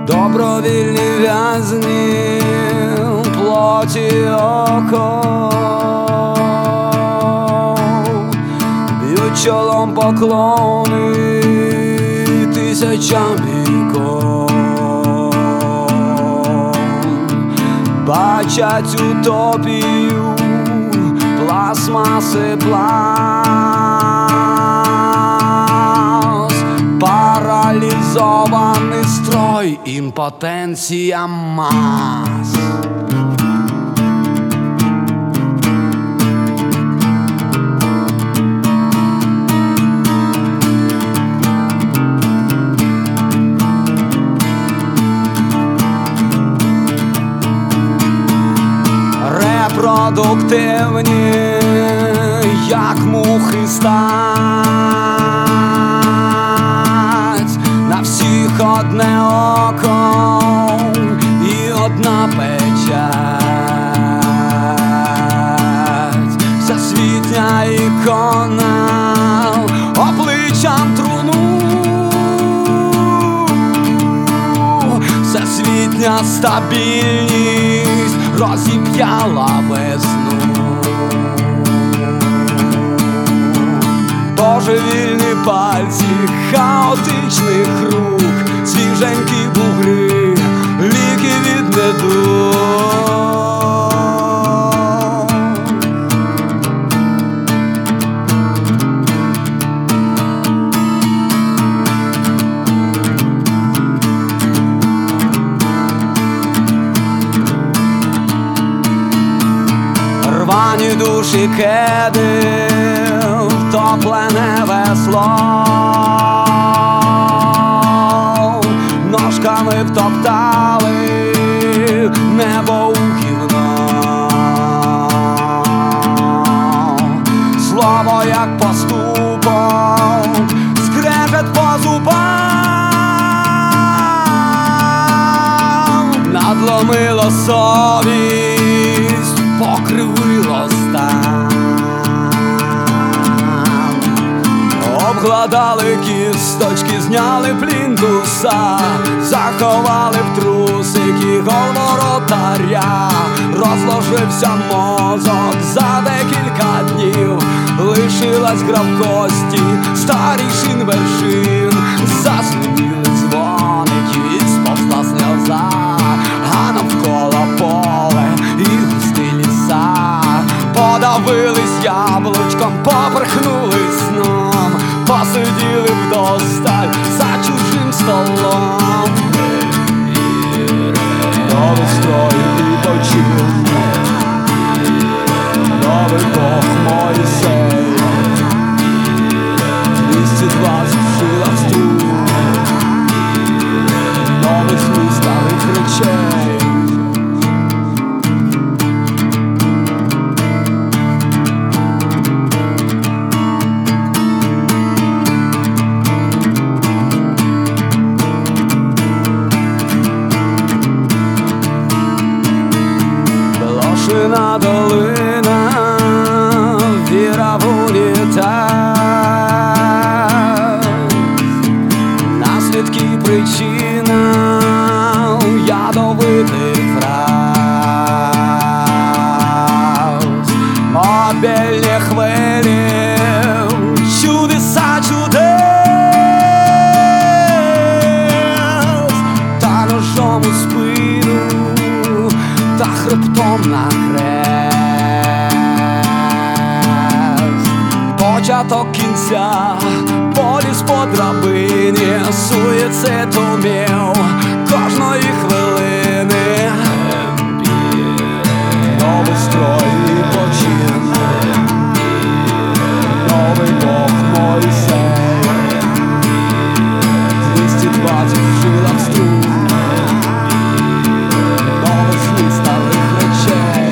добровільні в'язні плоті оков, б'ють чолом поклони тисячам віков, бачать утопію пластмаси пласт, паралізований строй, імпотенція мас. Репродуктивні, як мухи стать, на всіх одне око і одна печать, всесвітня ікона обличчям труну, всесвітня стабільність розіп'яла весну. Божевільні пальці хаотичних рук, свіженькі бугри, ліки від недуг. Рвані душі кеди, втоплене весло, ножками втоптали небо у гівно. Слово як поступок, скрежет по зубам, надломило совість, покривило стан. Обгладали кісточки, зняли плінтуса, заховали в трусики гол воротаря. Розложився мозок за декілька днів, лишилась гра в кості старішин вершин. Зазвеніли дзвоники, сповзла сльоза, а навколо поле і густі ліса. Подавились яблучком, поперхнулись сном, посиділи вдосталь за чужим столом. Новий строй і почив, новий Бог Моїсей, 220 шилах струн, новий смисл старих речей. Блошина долина, віра в унітаз, наслідки і причина, ядовитих фраз, обільні хвилі, чудеса чудес, та ножом у спину, та хребтом на хрест. Початок кінця, поліз по драбині, суїцид умів кожної хвилини. Новий строй і почин, новий Бог Моїсей, 220 жилах струн, новий світ старих речей.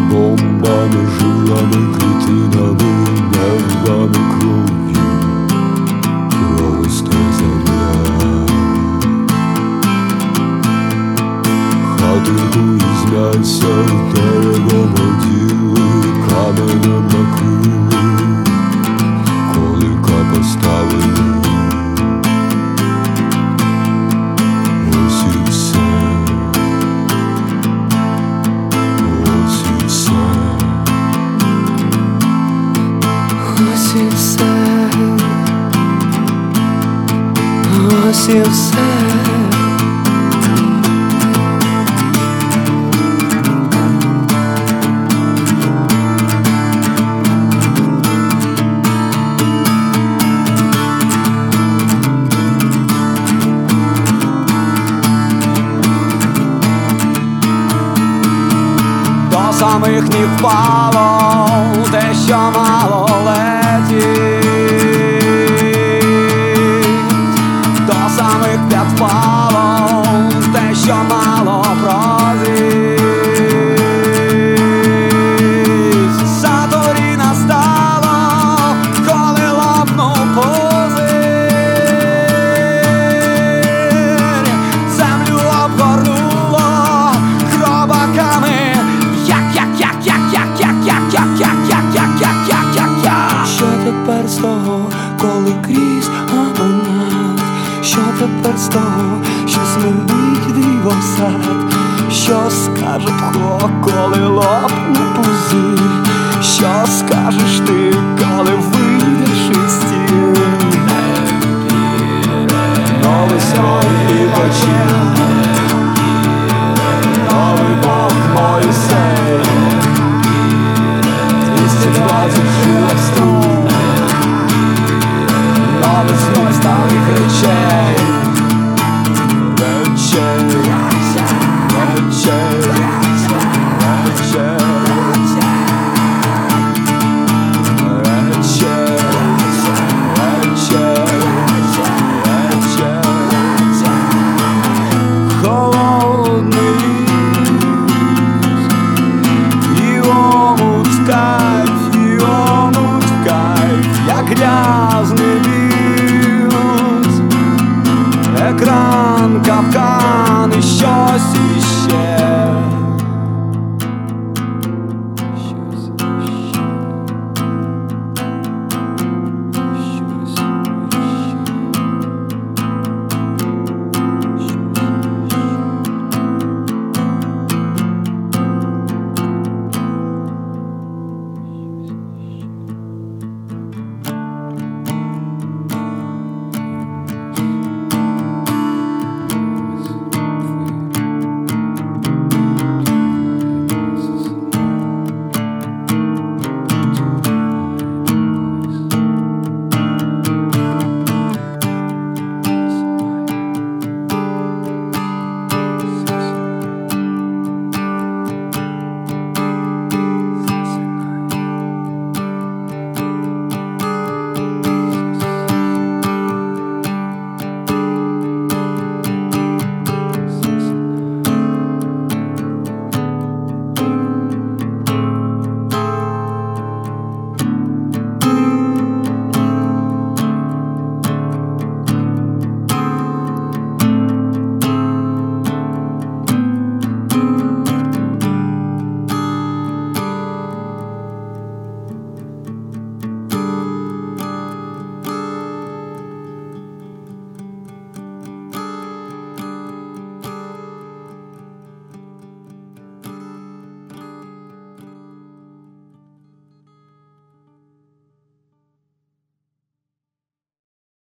бомбами, жилами, клітинами, нервами, кров'ю проросте земля. Хатинку із м'яса деревом оділи, каменем накрили, колика поставили. Ось і все, ось і все, ось і все, ось і все. До самих ніг впало те, що мало летіть, до самих п'ят впало те, що мало прозріть. Заторі настало, коли лопнув пузир, землю обгорнуло хробаками. Що тепер з того, коли крізь абонат? Що тепер з того, що смердить дивосад? Що скаже тхо, коли лопне пузир? Що скажеш ти, коли вийдеш із стін? Новий сон і очі, новий Бог мой.